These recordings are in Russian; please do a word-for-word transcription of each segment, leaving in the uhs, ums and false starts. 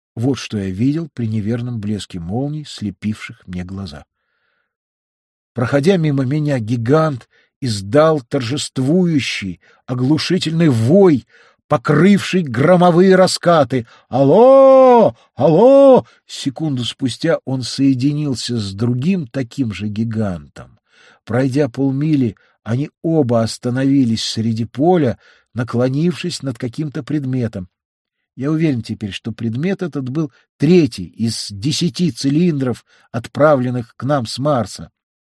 Вот что я видел при неверном блеске молний, слепивших мне глаза. Проходя мимо меня, гигант издал торжествующий, оглушительный вой, покрывший громовые раскаты. «Алло! Алло!» Секунду спустя он соединился с другим таким же гигантом. Пройдя полмили, они оба остановились среди поля, наклонившись над каким-то предметом. Я уверен теперь, что предмет этот был третий из десяти цилиндров, отправленных к нам с Марса.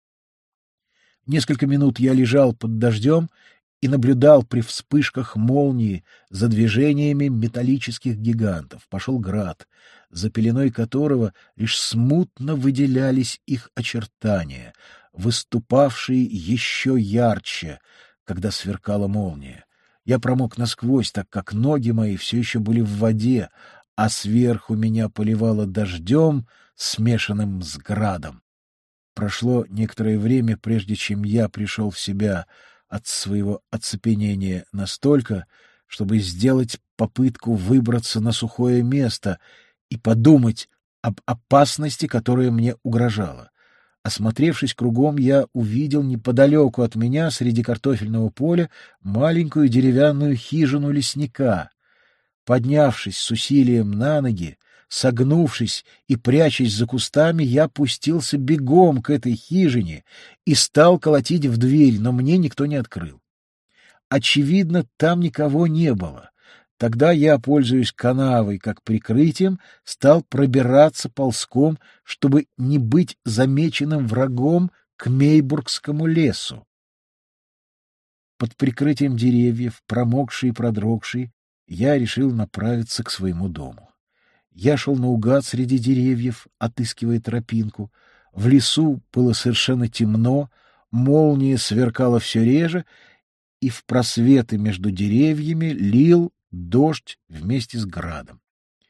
Несколько минут я лежал под дождем и наблюдал при вспышках молнии за движениями металлических гигантов. Пошел град, за пеленой которого лишь смутно выделялись их очертания, выступавшие еще ярче, когда сверкала молния. Я промок насквозь, так как ноги мои все еще были в воде, а сверху меня поливало дождем, смешанным с градом. Прошло некоторое время, прежде чем я пришел в себя от своего оцепенения настолько, чтобы сделать попытку выбраться на сухое место и подумать об опасности, которая мне угрожала. Осмотревшись кругом, я увидел неподалеку от меня, среди картофельного поля, маленькую деревянную хижину лесника. Поднявшись с усилием на ноги, согнувшись и прячась за кустами, я пустился бегом к этой хижине и стал колотить в дверь, но мне никто не открыл. Очевидно, там никого не было. Тогда я, пользуясь канавой как прикрытием, стал пробираться ползком, чтобы не быть замеченным врагом, к Мейбургскому лесу. Под прикрытием деревьев, промокший и продрогший, я решил направиться к своему дому. Я шел наугад среди деревьев, отыскивая тропинку. В лесу было совершенно темно, молния сверкала все реже, и в просветы между деревьями лил дождь вместе с градом.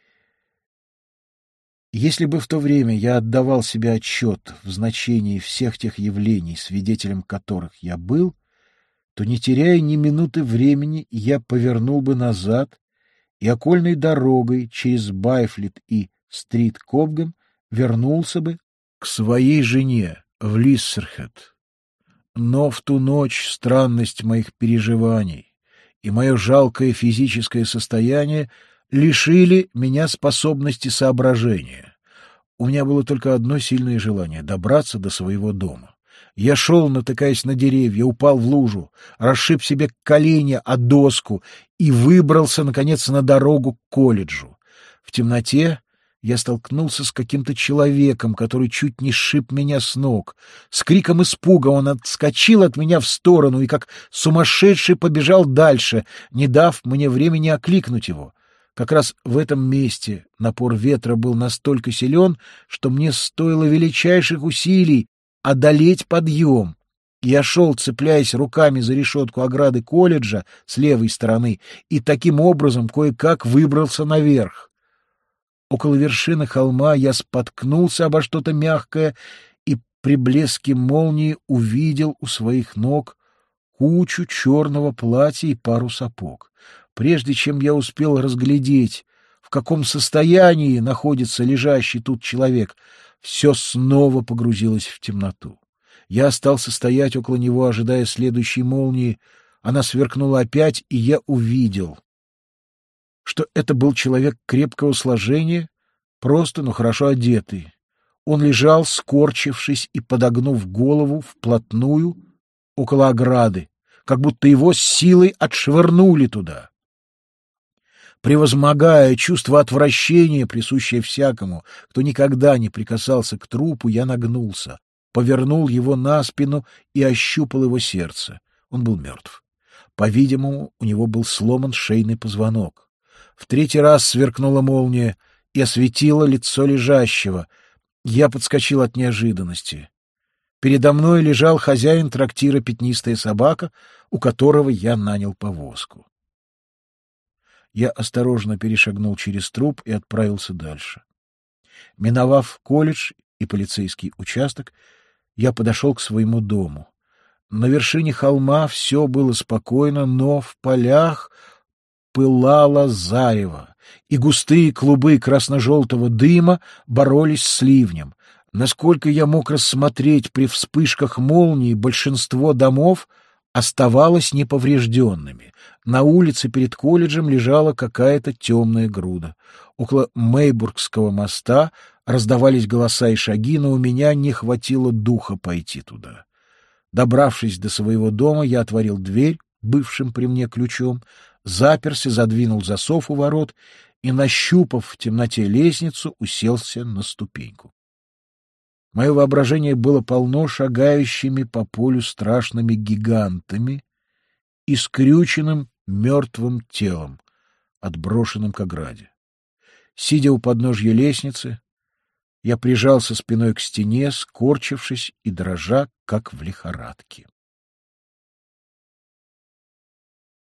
Если бы в то время я отдавал себе отчет в значении всех тех явлений, свидетелем которых я был, то, не теряя ни минуты времени, я повернул бы назад и окольной дорогой через Байфлит и Стрит-Кобган вернулся бы к своей жене в Лиссерхед. Но в ту ночь странность моих переживаний и мое жалкое физическое состояние лишили меня способности соображения. У меня было только одно сильное желание — добраться до своего дома. Я шел, натыкаясь на деревья, упал в лужу, расшиб себе колени о доску и выбрался, наконец, на дорогу к колледжу. В темноте я столкнулся с каким-то человеком, который чуть не сшиб меня с ног. С криком испуга он отскочил от меня в сторону и, как сумасшедший, побежал дальше, не дав мне времени окликнуть его. Как раз в этом месте напор ветра был настолько силен, что мне стоило величайших усилий одолеть подъем. Я шел, цепляясь руками за решетку ограды колледжа с левой стороны, и таким образом кое-как выбрался наверх. Около вершины холма я споткнулся обо что-то мягкое и при блеске молнии увидел у своих ног кучу черного платья и пару сапог. Прежде чем я успел разглядеть, в каком состоянии находится лежащий тут человек, все снова погрузилось в темноту. Я остался стоять около него, ожидая следующей молнии. Она сверкнула опять, и я увидел, что это был человек крепкого сложения, просто, но хорошо одетый. Он лежал, скорчившись и подогнув голову вплотную около ограды, как будто его с силой отшвырнули туда. Превозмогая чувство отвращения, присущее всякому, кто никогда не прикасался к трупу, я нагнулся, повернул его на спину и ощупал его сердце. Он был мертв. По-видимому, у него был сломан шейный позвонок. В третий раз сверкнула молния и осветила лицо лежащего. Я подскочил от неожиданности. Передо мной лежал хозяин трактира «Пятнистая собака», у которого я нанял повозку. Я осторожно перешагнул через труп и отправился дальше. Миновав колледж и полицейский участок, я подошел к своему дому. На вершине холма все было спокойно, но в полях пылало зарево, и густые клубы красно-желтого дыма боролись с ливнем. Насколько я мог рассмотреть при вспышках молнии, большинство домов оставалось неповрежденными. На улице перед колледжем лежала какая-то темная груда. Около Мейбургского моста раздавались голоса и шаги, но у меня не хватило духа пойти туда. Добравшись до своего дома, я отворил дверь бывшим при мне ключом, заперся, задвинул засов у ворот и, нащупав в темноте лестницу, уселся на ступеньку. Мое воображение было полно шагающими по полю страшными гигантами и скрюченным мертвым телом, отброшенным к ограде. Сидя у подножья лестницы, я прижался спиной к стене, скорчившись и дрожа, как в лихорадке.